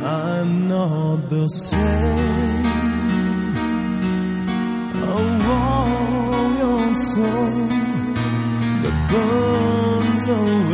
I'm not the same. A warrior soul that burns away.